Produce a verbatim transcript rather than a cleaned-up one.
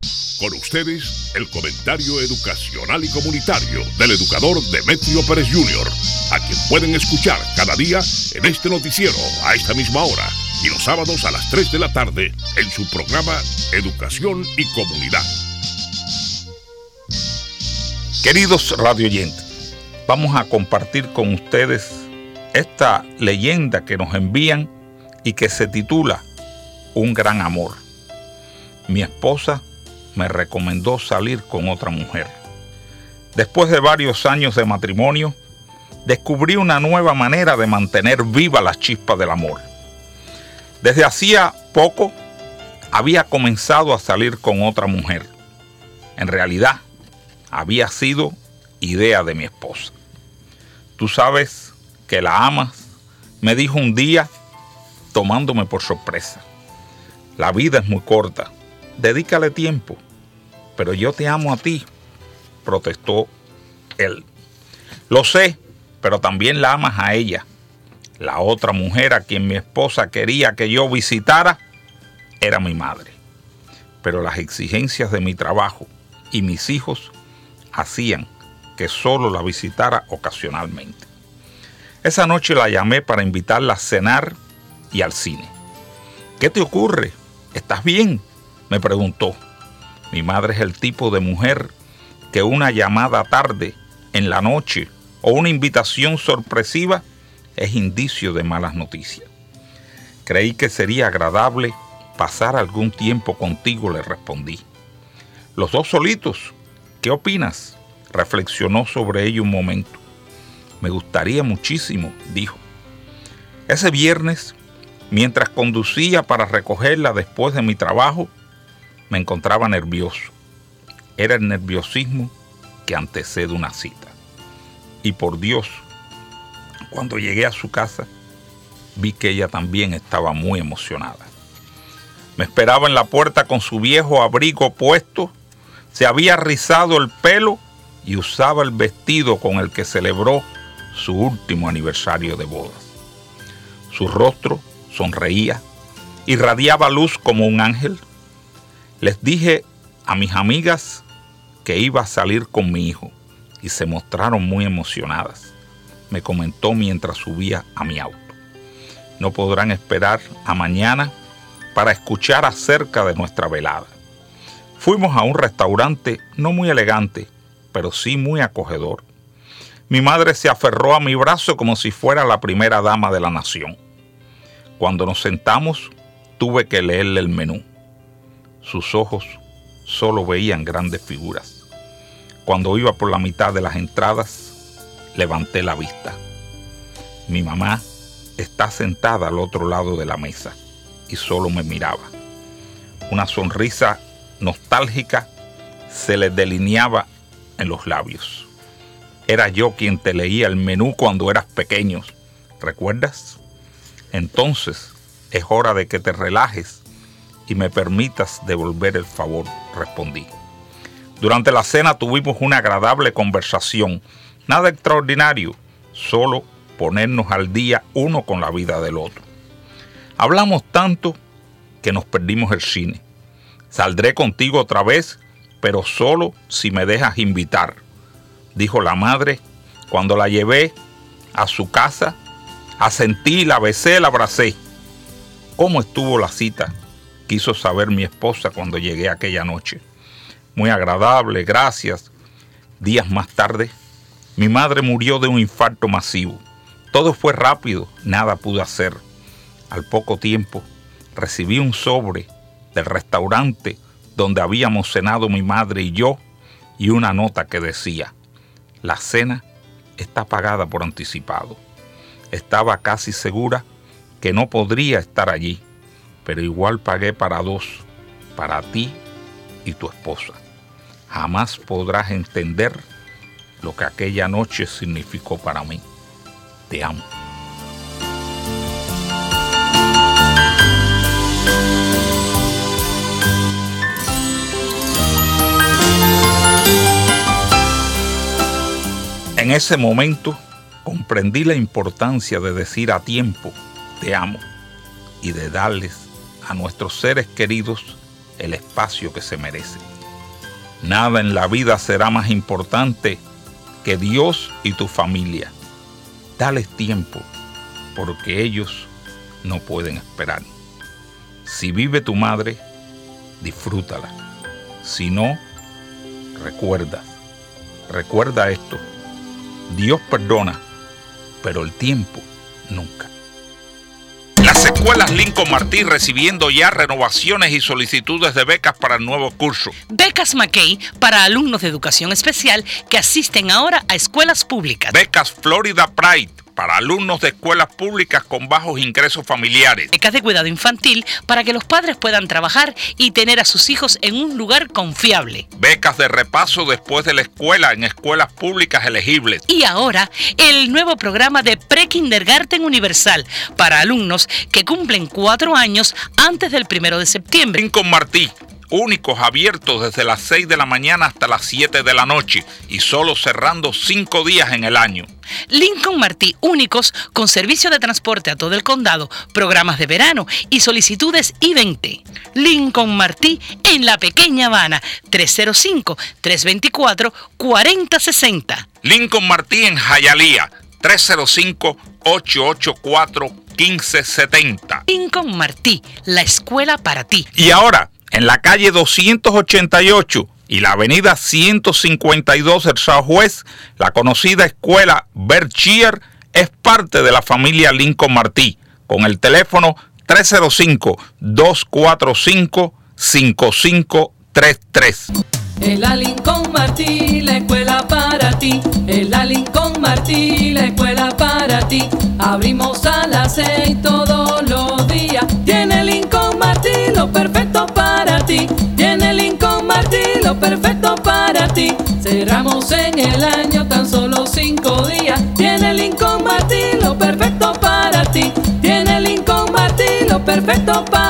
Con ustedes, el comentario educacional y comunitario del educador Demetrio Pérez junior, a quien pueden escuchar cada día en este noticiero a esta misma hora y los sábados a las tres de la tarde en su programa Educación y Comunidad. Queridos radioyentes, vamos a compartir con ustedes esta leyenda que nos envían y que se titula Un gran amor. Mi esposa me recomendó salir con otra mujer. Después de varios años de matrimonio, descubrí una nueva manera de mantener viva la chispa del amor. Desde hacía poco había comenzado a salir con otra mujer. En realidad, había sido idea de mi esposa. Tú sabes que la amas, me dijo un día, tomándome por sorpresa. La vida es muy corta, dedícale tiempo. Pero yo te amo a ti, protestó él. Lo sé, pero también la amas a ella. La otra mujer a quien mi esposa quería que yo visitara era mi madre. Pero las exigencias de mi trabajo y mis hijos hacían que solo la visitara ocasionalmente. Esa noche la llamé para invitarla a cenar y al cine. ¿Qué te ocurre? ¿Estás bien?, me preguntó. Mi madre es el tipo de mujer que una llamada tarde, en la noche, o una invitación sorpresiva es indicio de malas noticias. Creí que sería agradable pasar algún tiempo contigo, le respondí. Los dos solitos, ¿qué opinas? Reflexionó sobre ello un momento. Me gustaría muchísimo, dijo. Ese viernes, mientras conducía para recogerla después de mi trabajo, me encontraba nervioso. Era el nerviosismo que antecede una cita. Y por Dios, cuando llegué a su casa, vi que ella también estaba muy emocionada. Me esperaba en la puerta con su viejo abrigo puesto, se había rizado el pelo y usaba el vestido con el que celebró su último aniversario de bodas. Su rostro sonreía, irradiaba luz como un ángel. Les dije a mis amigas que iba a salir con mi hijo y se mostraron muy emocionadas. Me comentó mientras subía a mi auto. No podrán esperar a mañana para escuchar acerca de nuestra velada. Fuimos a un restaurante no muy elegante, pero sí muy acogedor. Mi madre se aferró a mi brazo como si fuera la primera dama de la nación. Cuando nos sentamos, tuve que leerle el menú. Sus ojos solo veían grandes figuras. Cuando iba por la mitad de las entradas, levanté la vista. Mi mamá está sentada al otro lado de la mesa y solo me miraba. Una sonrisa nostálgica se le delineaba en los labios. Era yo quien te leía el menú cuando eras pequeño, ¿recuerdas? Entonces es hora de que te relajes y me permitas devolver el favor, respondí. Durante la cena tuvimos una agradable conversación, nada extraordinario, solo ponernos al día uno con la vida del otro. Hablamos tanto que nos perdimos el cine. Saldré contigo otra vez, pero solo si me dejas invitar, dijo la madre cuando la llevé a su casa. Asentí, la besé, la abracé. ¿Cómo estuvo la cita?, quiso saber mi esposa cuando llegué aquella noche. Muy agradable, gracias. Días más tarde, mi madre murió de un infarto masivo. Todo fue rápido, nada pude hacer. Al poco tiempo, recibí un sobre del restaurante donde habíamos cenado mi madre y yo, y una nota que decía: la cena está pagada por anticipado. Estaba casi segura que no podría estar allí, pero igual pagué para dos, para ti y tu esposa. Jamás podrás entender lo que aquella noche significó para mí. Te amo. En ese momento comprendí la importancia de decir a tiempo te amo y de darles a nuestros seres queridos el espacio que se merecen. Nada en la vida será más importante que Dios y tu familia. Dales tiempo, porque ellos no pueden esperar. Si vive tu madre, disfrútala. Si no, recuerda, recuerda esto. Dios perdona, pero el tiempo nunca. Las escuelas Lincoln Martí recibiendo ya renovaciones y solicitudes de becas para el nuevo curso. Becas McKay para alumnos de educación especial que asisten ahora a escuelas públicas. Becas Florida Pride para alumnos de escuelas públicas con bajos ingresos familiares. Becas de cuidado infantil para que los padres puedan trabajar y tener a sus hijos en un lugar confiable. Becas de repaso después de la escuela en escuelas públicas elegibles. Y ahora, el nuevo programa de Pre-Kindergarten Universal para alumnos que cumplen cuatro años antes del primero de septiembre. Lincoln Martí, únicos abiertos desde las seis de la mañana hasta las siete de la noche y solo cerrando cinco días en el año. Lincoln Martí, únicos con servicio de transporte a todo el condado, programas de verano y solicitudes I veinte. Lincoln Martí en la Pequeña Habana, tres cero cinco, tres dos cuatro, cuatro cero seis cero. Lincoln Martí en Hialeah, tres cero cinco, ocho ocho cuatro, uno cinco siete cero. Lincoln Martí, la escuela para ti. Y ahora, en la calle doscientos ochenta y ocho y la avenida ciento cincuenta y dos del Southwest, la conocida escuela Berkshire es parte de la familia Lincoln Martí, con el teléfono tres cero cinco, dos cuatro cinco, cinco cinco tres tres. En la Lincoln Martí, la escuela para ti. En la Lincoln Martí, la escuela para ti. Abrimos a las seis todos los días. Tiene Lincoln Martí lo perfecto para ti. Tiene Lincoln Martí lo perfecto para ti. Cerramos en el año tan solo cinco días. Tiene Lincoln Martí lo perfecto para ti. Tiene Lincoln Martí lo perfecto para ti.